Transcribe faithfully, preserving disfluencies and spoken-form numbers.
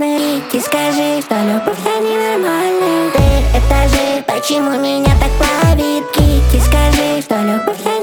нормальный. Кики, скажи, что любовь это ненормальная. Ты это же, почему меня так плавит? Кики, скажи, что любовь это